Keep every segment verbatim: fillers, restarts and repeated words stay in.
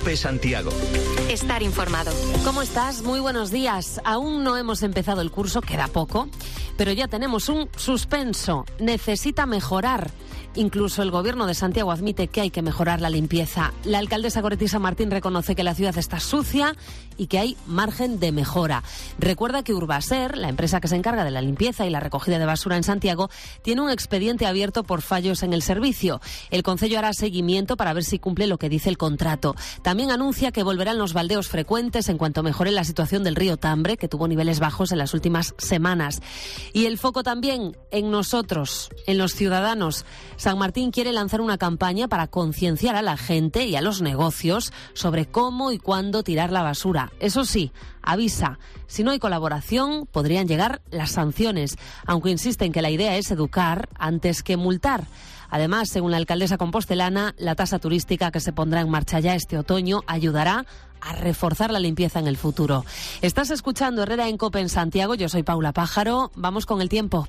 COPE Santiago. Estar informado. ¿Cómo estás? Muy buenos días. Aún no hemos empezado el curso, queda poco, pero ya tenemos un suspenso. Necesita mejorar. Incluso el Gobierno de Santiago admite que hay que mejorar la limpieza. La alcaldesa Goretti San Martín reconoce que la ciudad está sucia y que hay margen de mejora. Recuerda que Urbaser, la empresa que se encarga de la limpieza y la recogida de basura en Santiago, tiene un expediente abierto por fallos en el servicio. El concello hará seguimiento para ver si cumple lo que dice el contrato. También anuncia que volverán los baldeos frecuentes en cuanto mejore la situación del río Tambre, que tuvo niveles bajos en las últimas semanas. Y el foco también en nosotros, en los ciudadanos. San Martín quiere lanzar una campaña para concienciar a la gente y a los negocios sobre cómo y cuándo tirar la basura. Eso sí, avisa, si no hay colaboración podrían llegar las sanciones, aunque insiste en que la idea es educar antes que multar. Además, según la alcaldesa compostelana, la tasa turística que se pondrá en marcha ya este otoño ayudará a reforzar la limpieza en el futuro. Estás escuchando Herrera en COPE en Santiago, yo soy Paula Pájaro, vamos con el tiempo.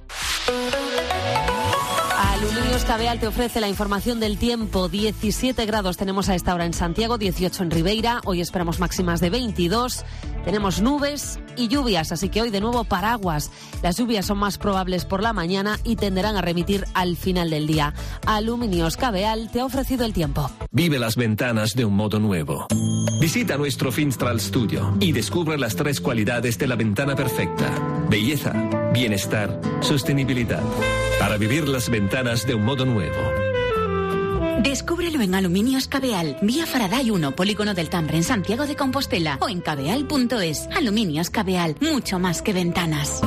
Aluminios Cabeal te ofrece la información del tiempo. diecisiete grados tenemos a esta hora en Santiago, dieciocho en Ribeira. Hoy esperamos máximas de veintidós. Tenemos nubes y lluvias, así que hoy de nuevo paraguas. Las lluvias son más probables por la mañana y tenderán a remitir al final del día. Aluminios Cabeal te ha ofrecido el tiempo. Vive las ventanas de un modo nuevo. Visita nuestro Finstral Studio y descubre las tres cualidades de la ventana perfecta: belleza, bienestar, sostenibilidad. Para vivir las ventanas de un modo nuevo. Descúbrelo en Aluminios Cabeal, vía Faraday uno, Polígono del Tambre, en Santiago de Compostela, o en cabeal punto es. Aluminios Cabeal, mucho más que ventanas.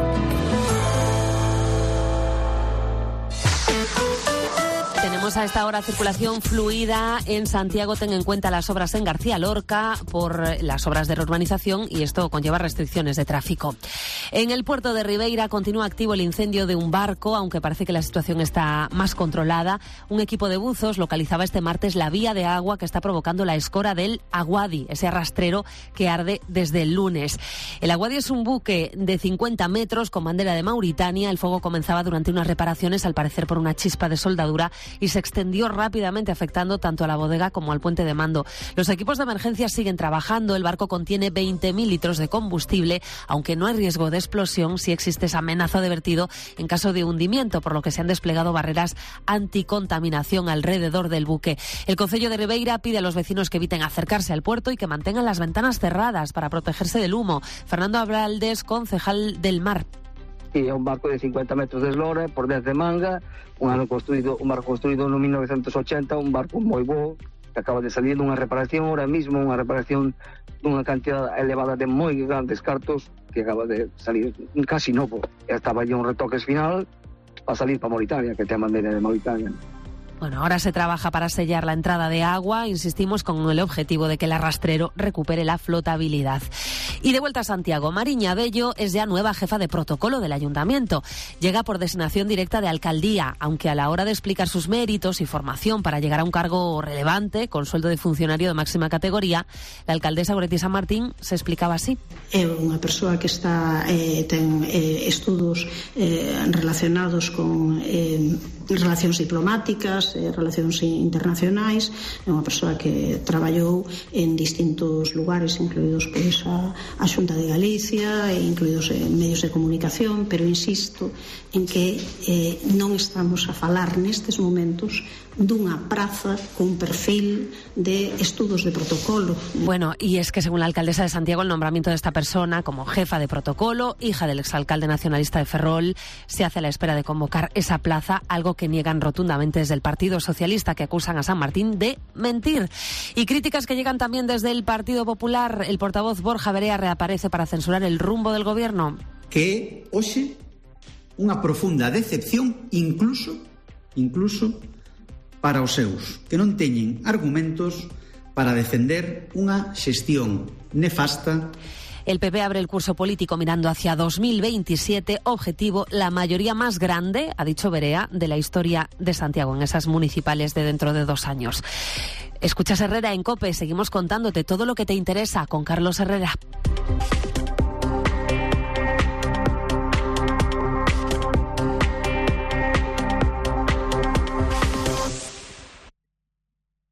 Tenemos a esta hora circulación fluida en Santiago. Ten en cuenta las obras en García Lorca por las obras de reurbanización y esto conlleva restricciones de tráfico. En el puerto de Ribeira continúa activo el incendio de un barco, aunque parece que la situación está más controlada. Un equipo de buzos localizaba este martes la vía de agua que está provocando la escora del Aguadi, ese arrastrero que arde desde el lunes. El Aguadi es un buque de cincuenta metros con bandera de Mauritania. El fuego comenzaba durante unas reparaciones, al parecer por una chispa de soldadura, y se extendió rápidamente, afectando tanto a la bodega como al puente de mando. Los equipos de emergencia siguen trabajando. El barco contiene veinte mil litros de combustible, aunque no hay riesgo de explosión si existe esa amenaza de vertido en caso de hundimiento, por lo que se han desplegado barreras anticontaminación alrededor del buque. El concello de Ribeira pide a los vecinos que eviten acercarse al puerto y que mantengan las ventanas cerradas para protegerse del humo. Fernando Abraldes, concejal del Mar. É un barco de cincuenta metros de eslora, por dez de manga, un ano construído, un barco construído no mil novecientos ochenta, un barco moi bo, que acaba de salir dunha reparación ahora mismo, unha reparación dunha cantidad elevada de moi grandes cartos, que acaba de salir casi novo. Estaba ya un retoques final para salir para Mauritania, que ten a bandera de Mauritania. Bueno, ahora se trabaja para sellar la entrada de agua, insistimos, con el objetivo de que el arrastrero recupere la flotabilidad. Y de vuelta a Santiago, Mariña Bello es ya nueva jefa de protocolo del Ayuntamiento. Llega por designación directa de alcaldía, aunque a la hora de explicar sus méritos y formación para llegar a un cargo relevante, con sueldo de funcionario de máxima categoría, la alcaldesa Goretti San Martín se explicaba así. É unha persoa que está eh, ten eh, estudos eh, relacionados con eh, relacións diplomáticas, eh, relacións internacionais, é unha persoa que traballou en distintos lugares, incluídos pois a, a Xunta de Galicia, e incluídos en medios de comunicación, pero insisto en que eh, non estamos a falar nestes momentos dunha praza con perfil de estudos de protocolo. Bueno, y es que según la alcaldesa de Santiago, el nombramiento de esta persona como jefa de protocolo, hija del exalcalde nacionalista de Ferrol, se hace a la espera de convocar esa plaza, algo que niegan rotundamente desde el Partido Socialista, que acusan a San Martín de mentir. Y críticas que llegan también desde el Partido Popular. El portavoz Borja Verea reaparece para censurar el rumbo del gobierno. Que hoxe unha profunda decepción incluso incluso para os seus, que non teñen argumentos para defender unha xestión nefasta. El P P abre el curso político mirando hacia dos mil veintisiete, objetivo la mayoría más grande, ha dicho Verea, de la historia de Santiago en esas municipales de dentro de dos años. Escuchas Herrera en COPE, seguimos contándote todo lo que te interesa con Carlos Herrera.